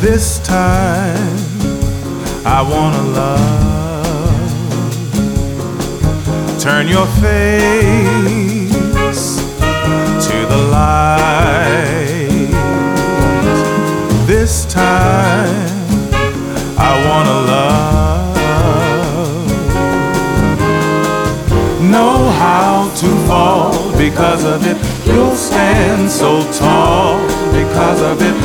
This time I wanna love. Turn your face to the light. This time I wanna love. Know how to fall because of it. You'll stand so tall because of it.